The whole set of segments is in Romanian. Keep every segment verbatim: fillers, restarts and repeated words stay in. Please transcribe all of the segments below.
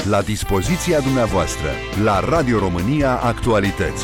La dispoziția dumneavoastră, la Radio România Actualități.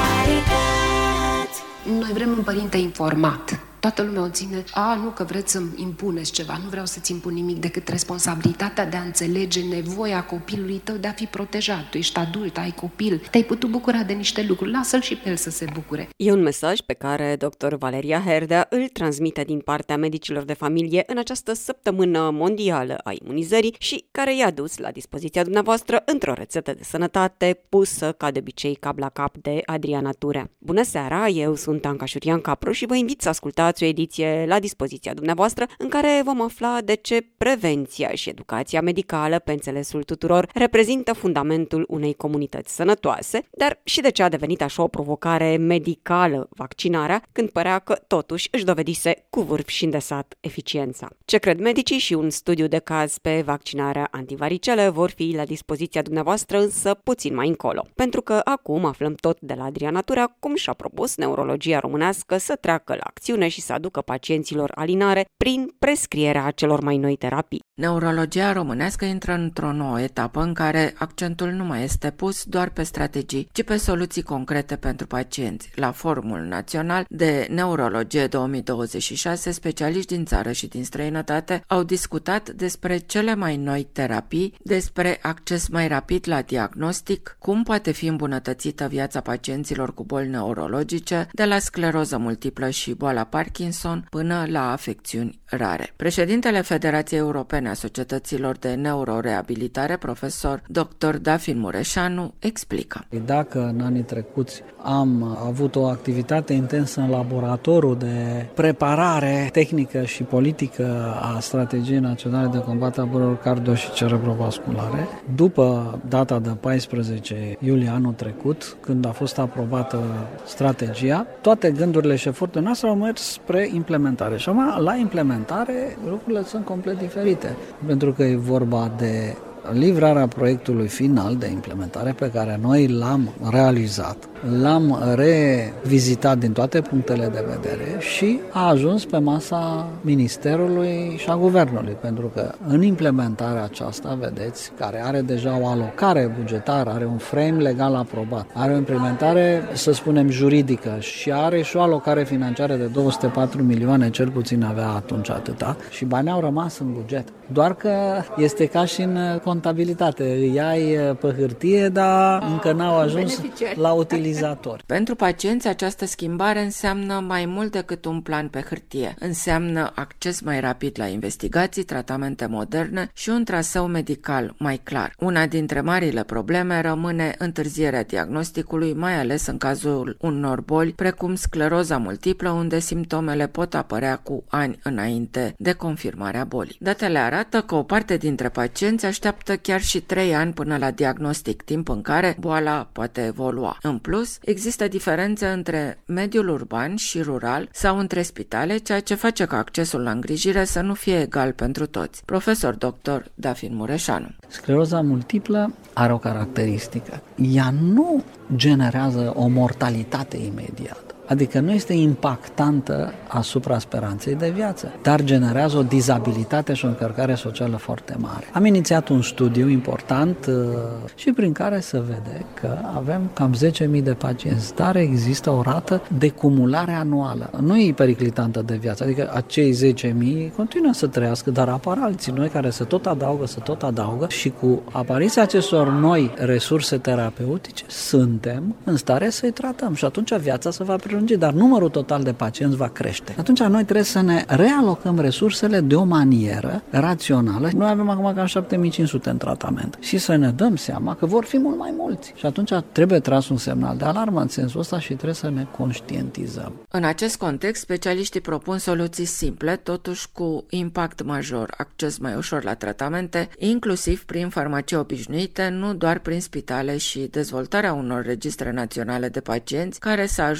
Noi vrem un părinte informat. Toată lumea o ține, a, nu că vreți să-mi impuneți ceva, nu vreau să-ți impun nimic decât responsabilitatea de a înțelege nevoia copilului tău de a fi protejat. Tu ești adult, ai copil, te-ai putut bucura de niște lucruri, lasă-l și pe el să se bucure. E un mesaj pe care doctor Valeria Herdea îl transmite din partea medicilor de familie în această săptămână mondială a imunizării și care i-a dus la dispoziția dumneavoastră într-o rețetă de sănătate pusă ca de obicei cap la cap de Adriana Turea. Bună seara, eu sunt Anca Șurian Capru și vă invit să ascultați o ediție la dispoziția dumneavoastră în care vom afla de ce prevenția și educația medicală, pe înțelesul tuturor, reprezintă fundamentul unei comunități sănătoase, dar și de ce a devenit așa o provocare medicală vaccinarea, când părea că totuși își dovedise cu vârf și îndesat eficiența. Ce cred medicii și un studiu de caz pe vaccinarea antivaricelă vor fi la dispoziția dumneavoastră, însă puțin mai încolo. Pentru că acum aflăm tot de la Adriana Turea cum și-a propus neurologia românească să treacă la acțiune și să aducă pacienților alinare prin prescrierea celor mai noi terapii. Neurologia românească intră într-o nouă etapă în care accentul nu mai este pus doar pe strategii, ci pe soluții concrete pentru pacienți. La Forumul Național de Neurologie două mii douăzeci și șase, specialiști din țară și din străinătate au discutat despre cele mai noi terapii, despre acces mai rapid la diagnostic, cum poate fi îmbunătățită viața pacienților cu boli neurologice, de la scleroză multiplă și boala Parkinson până la afecțiuni rare. Președintele Federației Europene a Societăților de Neuroreabilitare, profesor doctor Dafin Mureșanu, explică. Dacă în anii trecuți am avut o activitate intensă în laboratorul de preparare tehnică și politică a Strategiei Naționale de Combatere a bolilor cardio- și cerebrovasculare, după data de paisprezece iulie anul trecut, când a fost aprobată strategia, toate gândurile și eforturile noastre au mers spre implementare. Și acum, la implementare, lucrurile sunt complet diferite, pentru că e vorba de livrarea proiectului final de implementare pe care noi l-am realizat, l-am revizitat din toate punctele de vedere și a ajuns pe masa Ministerului și a Guvernului, pentru că în implementarea aceasta, vedeți, care are deja o alocare bugetară, are un frame legal aprobat, are o implementare, să spunem, juridică și are și o alocare financiară de două sute patru milioane, cel puțin avea atunci atâta, și banii au rămas în buget. Doar că este ca și în contabilitate, îi ai pe hârtie, dar încă n-au ajuns la utilizatori. Pentru pacienți, această schimbare înseamnă mai mult decât un plan pe hârtie. Înseamnă acces mai rapid la investigații, tratamente moderne și un traseu medical mai clar. Una dintre marile probleme rămâne întârzierea diagnosticului, mai ales în cazul unor boli precum scleroza multiplă, unde simptomele pot apărea cu ani înainte de confirmarea bolii. Datele arată că o parte dintre pacienți așteaptă chiar și trei ani până la diagnostic, timp în care boala poate evolua. În plus, există diferențe între mediul urban și rural sau între spitale, ceea ce face ca accesul la îngrijire să nu fie egal pentru toți. Profesor doctor Dafin Mureșanu. Scleroza multiplă are o caracteristică. Ea nu generează o mortalitate imediată. Adică nu este impactantă asupra speranței de viață, dar generează o dizabilitate și o încărcare socială foarte mare. Am inițiat un studiu important uh, și prin care se vede că avem cam zece mii de pacienți, dar există o rată de cumulare anuală. Nu e periclitantă de viață, adică acei zece mii continuă să trăiască, dar apar alții noi care se tot adaugă, se tot adaugă și cu apariția acestor noi resurse terapeutice suntem în stare să-i tratăm și atunci viața se va prelungi, dar numărul total de pacienți va crește. Atunci noi trebuie să ne realocăm resursele de o manieră rațională. Noi avem acum cam șapte mii cinci sute în tratament și să ne dăm seama că vor fi mult mai mulți. Și atunci trebuie tras un semnal de alarmă în sensul ăsta și trebuie să ne conștientizăm. În acest context, specialiștii propun soluții simple, totuși cu impact major, acces mai ușor la tratamente, inclusiv prin farmacii obișnuite, nu doar prin spitale, și dezvoltarea unor registre naționale de pacienți care să ajute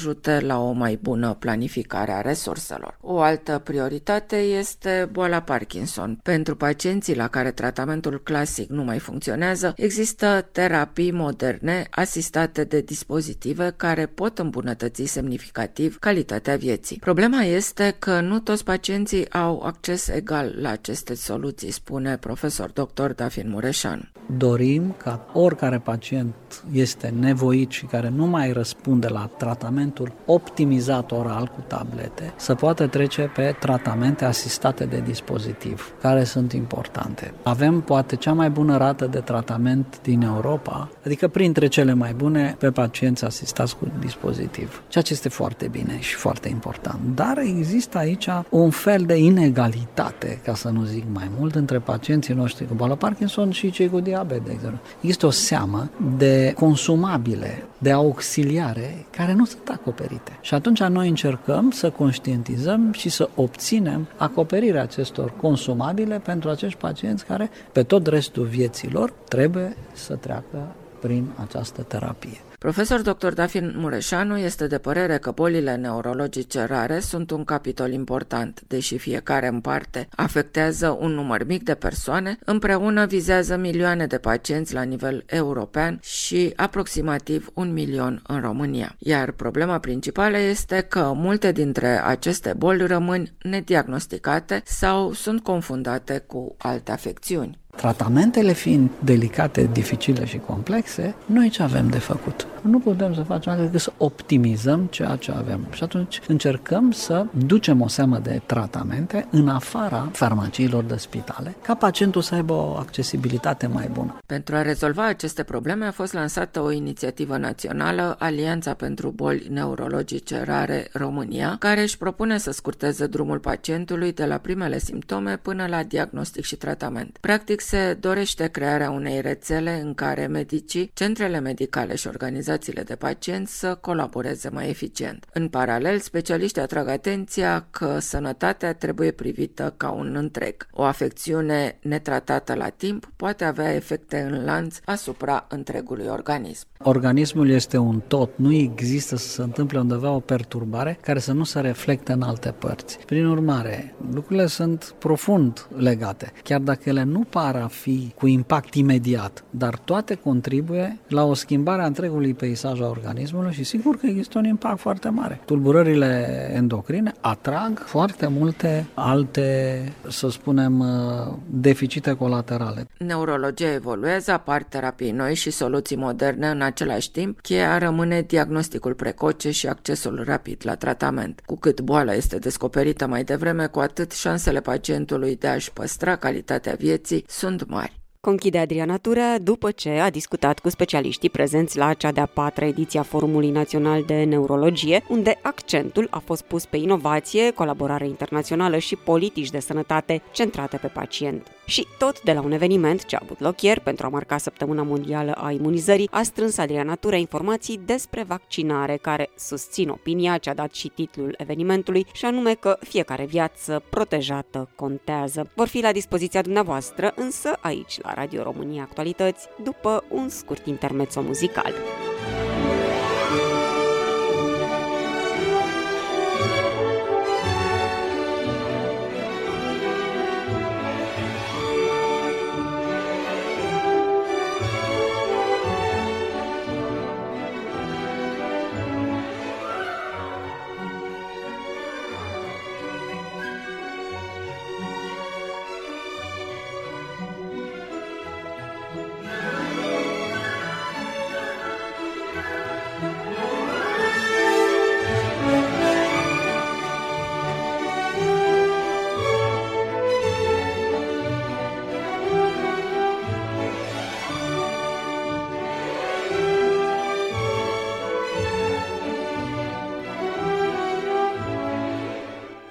la o mai bună planificare a resurselor. O altă prioritate este boala Parkinson. Pentru pacienții la care tratamentul clasic nu mai funcționează, există terapii moderne asistate de dispozitive care pot îmbunătăți semnificativ calitatea vieții. Problema este că nu toți pacienții au acces egal la aceste soluții, spune profesor doctor Dafin Mureșanu. Dorim ca oricare pacient este nevoit și care nu mai răspunde la tratamentul optimizat oral cu tablete să poată trece pe tratamente asistate de dispozitiv, care sunt importante. Avem poate cea mai bună rată de tratament din Europa, adică printre cele mai bune pe pacienți asistați cu dispozitiv, ceea ce este foarte bine și foarte important. Dar există aici un fel de inegalitate, ca să nu zic mai mult, între pacienții noștri cu boală Parkinson și cei cu diabet, de exemplu. Este o seamă de consumabile, de auxiliare, care nu sunt acoperite. Și atunci noi încercăm să conștientizăm și să obținem acoperirea acestor consumabile pentru acești pacienți care, pe tot restul vieții lor, trebuie să treacă prin această terapie. Profesor doctor Dafin Mureșanu este de părere că bolile neurologice rare sunt un capitol important, deși fiecare în parte afectează un număr mic de persoane, împreună vizează milioane de pacienți la nivel european și aproximativ un milion în România. Iar problema principală este că multe dintre aceste boli rămân nediagnosticate sau sunt confundate cu alte afecțiuni. Tratamentele fiind delicate, dificile și complexe, noi ce avem de făcut? Nu putem să facem altceva decât să optimizăm ceea ce avem. Și atunci încercăm să ducem o seamă de tratamente în afara farmaciilor de spitale, ca pacientul să aibă o accesibilitate mai bună. Pentru a rezolva aceste probleme a fost lansată o inițiativă națională, Alianța pentru Boli Neurologice Rare România, care își propune să scurteze drumul pacientului de la primele simptome până la diagnostic și tratament. Practic, se dorește crearea unei rețele în care medicii, centrele medicale și organizațiile de pacienți să colaboreze mai eficient. În paralel, specialiștii atrag atenția că sănătatea trebuie privită ca un întreg. O afecțiune netratată la timp poate avea efecte în lanț asupra întregului organism. Organismul este un tot, nu există să se întâmple undeva o perturbare care să nu se reflecte în alte părți. Prin urmare, lucrurile sunt profund legate, chiar dacă ele nu par a fi cu impact imediat, dar toate contribuie la o schimbare a întregului peisaj a organismului și sigur că există un impact foarte mare. Tulburările endocrine atrag foarte multe alte, să spunem, deficite colaterale. Neurologia evoluează, apar terapii noi și soluții moderne în același timp, cheia rămâne diagnosticul precoce și accesul rapid la tratament. Cu cât boala este descoperită mai devreme, cu atât șansele pacientului de a-și păstra calitatea vieții sunt mari. Conchide Adriana Turea după ce a discutat cu specialiștii prezenți la cea de-a patra ediție a Forumului Național de Neurologie, unde accentul a fost pus pe inovație, colaborare internațională și politici de sănătate centrate pe pacient. Și tot de la un eveniment ce a avut loc ieri pentru a marca Săptămâna Mondială a Imunizării, a strâns Adriana Turea informații despre vaccinare care susțin opinia ce a dat și titlul evenimentului, și anume că fiecare viață protejată contează. Vor fi la dispoziția dumneavoastră, însă aici la Radio România Actualități, după un scurt intermezzo muzical.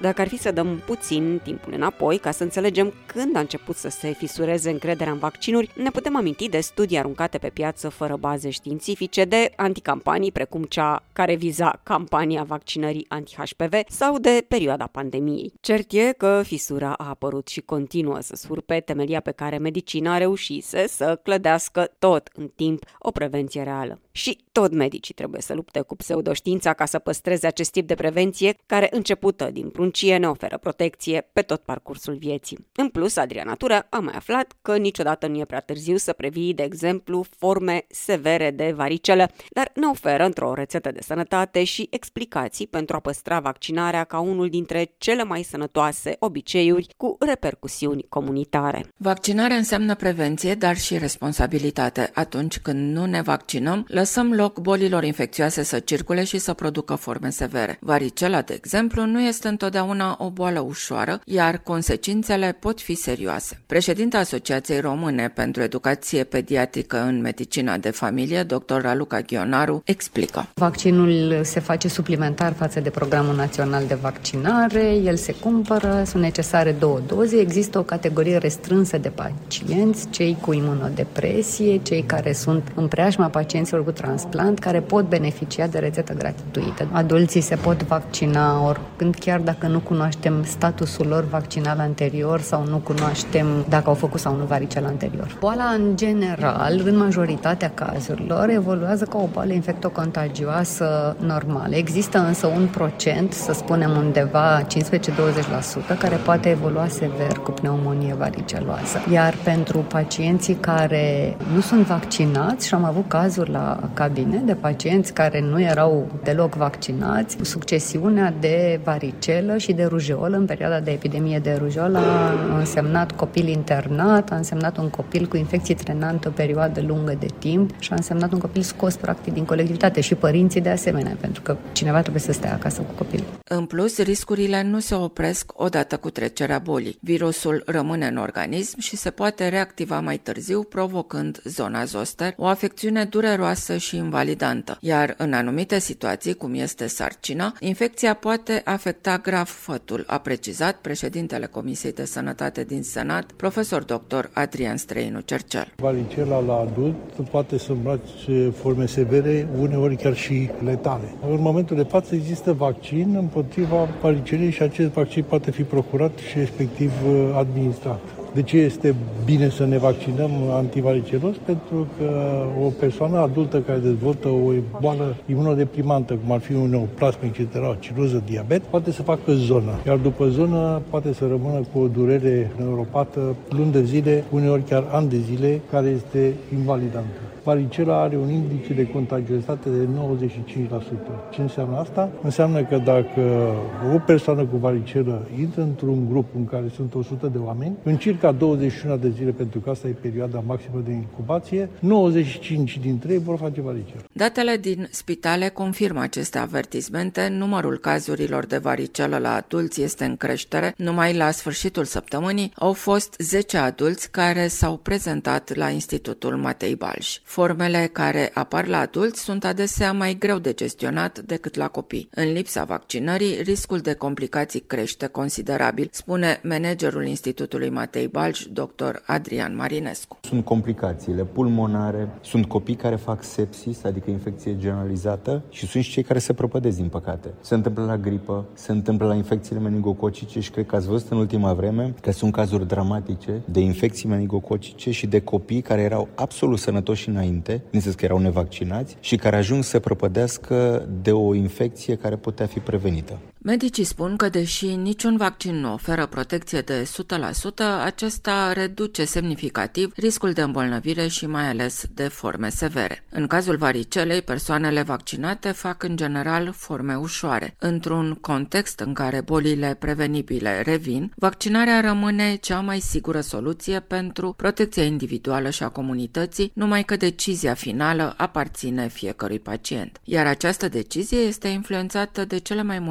Dacă ar fi să dăm puțin timpul înapoi ca să înțelegem când a început să se fisureze încrederea în vaccinuri, ne putem aminti de studii aruncate pe piață fără baze științifice, de anticampanii precum cea care viza campania vaccinării anti-H P V sau de perioada pandemiei. Cert e că fisura a apărut și continuă să surpe temelia pe care medicina reușise să clădească tot în timp o prevenție reală. Și tot medicii trebuie să lupte cu pseudoștiința ca să păstreze acest tip de prevenție care, începută din pruncie, ne oferă protecție pe tot parcursul vieții. În plus, Adriana Tura a mai aflat că niciodată nu e prea târziu să previi, de exemplu, forme severe de varicelă, dar ne oferă într-o rețetă de sănătate și explicații pentru a păstra vaccinarea ca unul dintre cele mai sănătoase obiceiuri cu repercusiuni comunitare. Vaccinarea înseamnă prevenție, dar și responsabilitate. Atunci când nu ne vaccinăm, lăsăm loc bolilor infecțioase să circule și să producă forme severe. Varicela, de exemplu, nu este întotdeauna o boală ușoară, iar consecințele pot fi serioase. Președinta Asociației Române pentru Educație Pediatrică în Medicina de Familie, doctor Raluca Ghionaru, explică. Vaccinul se face suplimentar față de Programul Național de Vaccinare, el se cumpără, sunt necesare două doze, există o categorie restrânsă de pacienți, cei cu imunodepresie, cei care sunt în preajma pacienților cu transplant, care pot beneficia de rețetă gratuită. Adulții se pot vaccina oricând, chiar dacă nu cunoaștem statusul lor vaccinal anterior sau nu cunoaștem dacă au făcut sau nu varicela anterior. Boala, în general, în majoritatea cazurilor, evoluează ca o boală infectocontagioasă normală. Există însă un procent, să spunem undeva cincisprezece-douăzeci la sută, care poate evolua sever cu pneumonie variceloasă. Iar pentru pacienții care nu sunt vaccinați, și am avut cazuri la cabine de pacienți care nu erau deloc vaccinați, succesiunea de varicelă și de rujeolă în perioada de epidemie de rujeolă a însemnat copil internat, a însemnat un copil cu infecții trenante o perioadă lungă de timp și a însemnat un copil scos practic din colectivitate și părinții de asemenea, pentru că cineva trebuie să stea acasă cu copilul. În plus, riscurile nu se opresc odată cu trecerea bolii. Virusul rămâne în organism și se poate reactiva mai târziu, provocând zona zoster, o afecțiune dureroasă și invalidantă. Iar în anumite situații, cum este sarcina, infecția poate afecta grav fătul, a precizat președintele Comisiei de Sănătate din Senat, profesor doctor Adrian Străinu Cercel. Varicela la adult poate să îmbrace forme severe, uneori chiar și letale. În momentul de față există vaccin împotriva varicelei și acest vaccin poate fi procurat și respectiv administrat. De ce este bine să ne vaccinăm antivaricelos? Pentru că o persoană adultă care dezvoltă o boală imunodeprimantă, cum ar fi un neoplasm, et cetera, ciroză, diabet, poate să facă zonă. Iar după zonă poate să rămână cu o durere neuropată luni de zile, uneori chiar ani de zile, care este invalidantă. Varicela are un indice de contagiozitate de nouăzeci și cinci la sută. Ce înseamnă asta? Înseamnă că dacă o persoană cu varicelă intră într-un grup în care sunt o sută de oameni, în circa douăzeci și unu de zile, pentru că asta e perioada maximă de incubație, nouăzeci și cinci dintre ei vor face varicelă. Datele din spitale confirmă aceste avertismente. Numărul cazurilor de varicelă la adulți este în creștere. Numai la sfârșitul săptămânii au fost zece adulți care s-au prezentat la Institutul Matei Balș. Formele care apar la adulți sunt adesea mai greu de gestionat decât la copii. În lipsa vaccinării, riscul de complicații crește considerabil, spune managerul Institutului Matei Balș, doctor Adrian Marinescu. Sunt complicațiile pulmonare, sunt copii care fac sepsis, adică infecție generalizată, și sunt și cei care se prăpădesc, din păcate. Se întâmplă la gripă, se întâmplă la infecțiile meningococice și cred că ați văzut în ultima vreme că sunt cazuri dramatice de infecții meningococice și de copii care erau absolut sănătoși înainte, bineînțeles că erau nevaccinați, și care ajung să prăpădească de o infecție care putea fi prevenită. Medicii spun că, deși niciun vaccin nu oferă protecție de o sută la sută, acesta reduce semnificativ riscul de îmbolnăvire și mai ales de forme severe. În cazul varicelei, persoanele vaccinate fac în general forme ușoare. Într-un context în care bolile prevenibile revin, vaccinarea rămâne cea mai sigură soluție pentru protecția individuală și a comunității, numai că decizia finală aparține fiecărui pacient. Iar această decizie este influențată de cele mai multe ori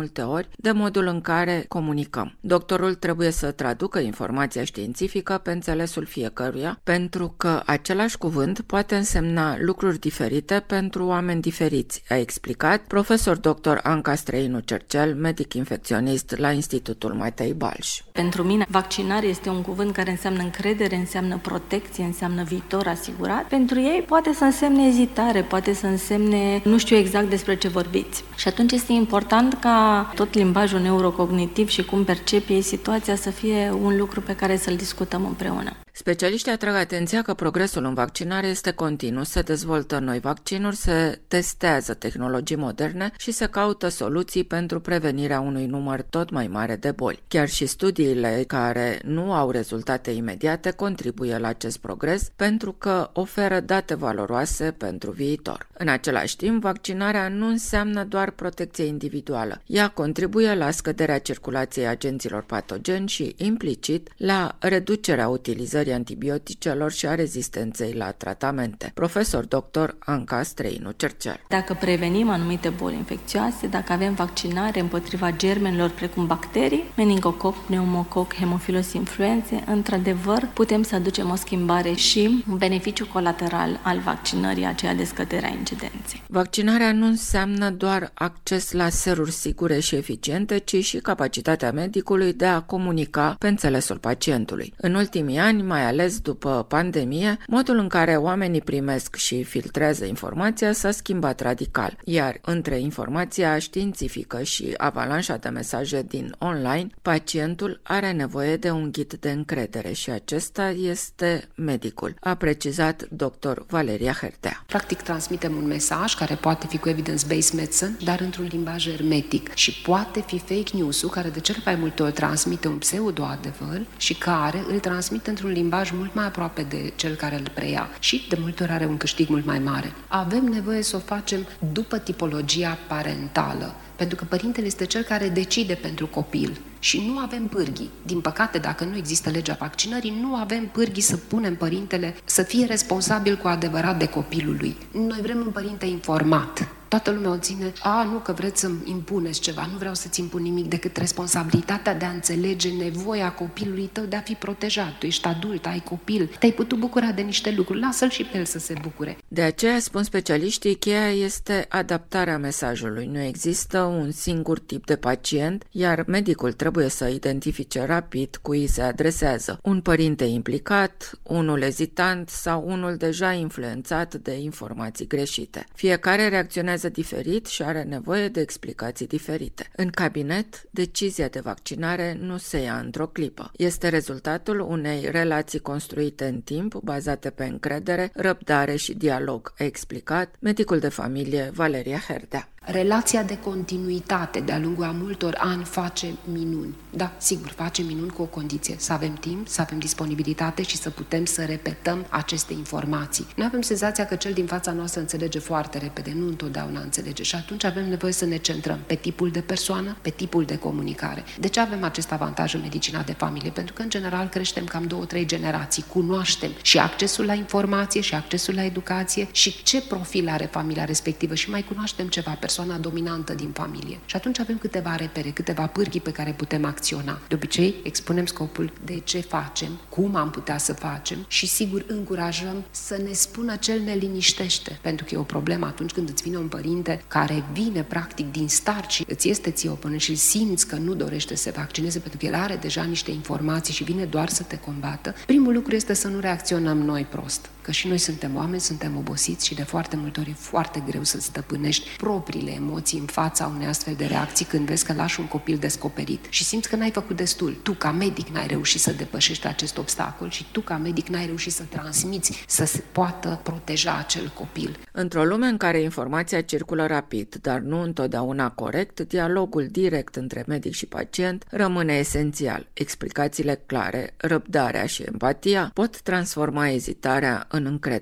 ori de modul în care comunicăm. Doctorul trebuie să traducă informația științifică pe înțelesul fiecăruia, pentru că același cuvânt poate însemna lucruri diferite pentru oameni diferiți, a explicat profesor doctor Anca Străinu Cercel, medic infecționist la Institutul Matei Balș. Pentru mine, vaccinare este un cuvânt care înseamnă încredere, înseamnă protecție, înseamnă viitor asigurat. Pentru ei poate să însemne ezitare, poate să însemne nu știu exact despre ce vorbiți. Și atunci este important ca tot limbajul neurocognitiv și cum percep ei situația să fie un lucru pe care să-l discutăm împreună. Specialiștii atrag atenția că progresul în vaccinare este continuu, se dezvoltă noi vaccinuri, se testează tehnologii moderne și se caută soluții pentru prevenirea unui număr tot mai mare de boli. Chiar și studiile care nu au rezultate imediate contribuie la acest progres pentru că oferă date valoroase pentru viitor. În același timp, vaccinarea nu înseamnă doar protecție individuală. Ea contribuie la scăderea circulației agenților patogeni și, implicit, la reducerea utilizării antibioticelor și a rezistenței la tratamente. Profesor doctor Anca Străinu Cercel. Dacă prevenim anumite boli infecțioase, dacă avem vaccinare împotriva germenilor precum bacterii, meningococ, pneumococ, hemofilos influențe, într-adevăr putem să aducem o schimbare și un beneficiu colateral al vaccinării, aceea de scăderea incidenței. Vaccinarea nu înseamnă doar acces la seruri sigure și eficiente, ci și capacitatea medicului de a comunica pe înțelesul pacientului. În ultimii ani, mai ales după pandemie, modul în care oamenii primesc și filtrează informația s-a schimbat radical, iar între informația științifică și avalanșa de mesaje din online, pacientul are nevoie de un ghid de încredere și acesta este medicul, a precizat doctor Valeria Herdea. Practic transmitem un mesaj care poate fi cu evidence-based medicine, dar într-un limbaj hermetic și poate fi fake news-ul care de cel mai multe ori transmite un pseudo-adevăr și care îl transmite într-un limbaj mult mai aproape de cel care îl preia și de multe ori are un câștig mult mai mare. Avem nevoie să o facem după tipologia parentală, pentru că părintele este cel care decide pentru copil și nu avem pârghii. Din păcate, dacă nu există legea vaccinării, nu avem pârghii să punem părintele să fie responsabil cu adevărat de copilul lui. Noi vrem un părinte informat. Toată lumea o ține, a, nu că vreți să-mi impuneți ceva, nu vreau să-ți impun nimic decât responsabilitatea de a înțelege nevoia copilului tău de a fi protejat. Tu ești adult, ai copil, te-ai putut bucura de niște lucruri, lasă-l și pe el să se bucure. De aceea, spun specialiștii, cheia este adaptarea mesajului. Nu există un singur tip de pacient, iar medicul trebuie să identifice rapid cui se adresează. Un părinte implicat, unul ezitant sau unul deja influențat de informații greșite. Fiecare reacționează diferit și are nevoie de explicații diferite. În cabinet, decizia de vaccinare nu se ia într-o clipă. Este rezultatul unei relații construite în timp, bazate pe încredere, răbdare și dialog, a explicat medicul de familie Valeria Herdea. Relația de continuitate de-a lungul a multor ani face minuni. Da, sigur, face minuni cu o condiție, să avem timp, să avem disponibilitate și să putem să repetăm aceste informații. Noi avem senzația că cel din fața noastră înțelege foarte repede, nu întotdeauna înțelege și atunci avem nevoie să ne centrăm pe tipul de persoană, pe tipul de comunicare. De ce avem acest avantaj în medicina de familie? Pentru că, în general, creștem cam două, trei generații, cunoaștem și accesul la informație și accesul la educație și ce profil are familia respectivă și mai cunoaștem ceva persoană persoana dominantă din familie. Și atunci avem câteva repere, câteva pârghii pe care putem acționa. De obicei, expunem scopul de ce facem, cum am putea să facem și, sigur, încurajăm să ne spună ce ne liniștește. Pentru că e o problemă atunci când îți vine un părinte care vine, practic, din start și îți este ție oponent și simți că nu dorește să se vaccineze pentru că el are deja niște informații și vine doar să te combată. Primul lucru este să nu reacționăm noi prost. Că și noi suntem oameni, suntem obosiți și de foarte multe ori e foarte greu să stăpânești propriile emoții în fața unei astfel de reacții când vezi că lași un copil descoperit și simți că n-ai făcut destul. Tu, ca medic, n-ai reușit să depășești acest obstacol și tu, ca medic, n-ai reușit să transmiți, să se poată proteja acel copil. Într-o lume în care informația circulă rapid, dar nu întotdeauna corect, dialogul direct între medic și pacient rămâne esențial. Explicațiile clare, răbdarea și empatia pot transforma ezitarea în încredere.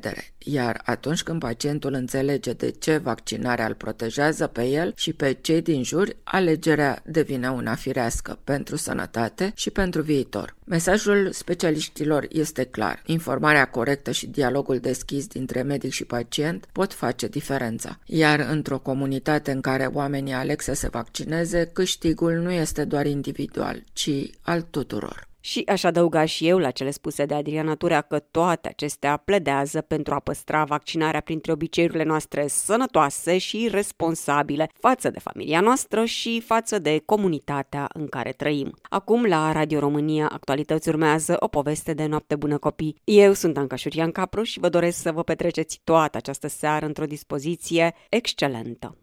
iar atunci când pacientul înțelege de ce vaccinarea îl protejează pe el și pe cei din jur, alegerea devine una firească pentru sănătate și pentru viitor. Mesajul specialiștilor este clar. Informarea corectă și dialogul deschis dintre medic și pacient pot face diferența. Iar într-o comunitate în care oamenii aleg să se vaccineze, câștigul nu este doar individual, ci al tuturor. Și aș adăuga și eu la cele spuse de Adriana Turea că toate acestea pledează pentru a păstra vaccinarea printre obiceiurile noastre sănătoase și responsabile față de familia noastră și față de comunitatea în care trăim. Acum, la Radio România Actualități urmează o poveste de noapte bună copii. Eu sunt Anca Șurian Capru și vă doresc să vă petreceți toată această seară într-o dispoziție excelentă.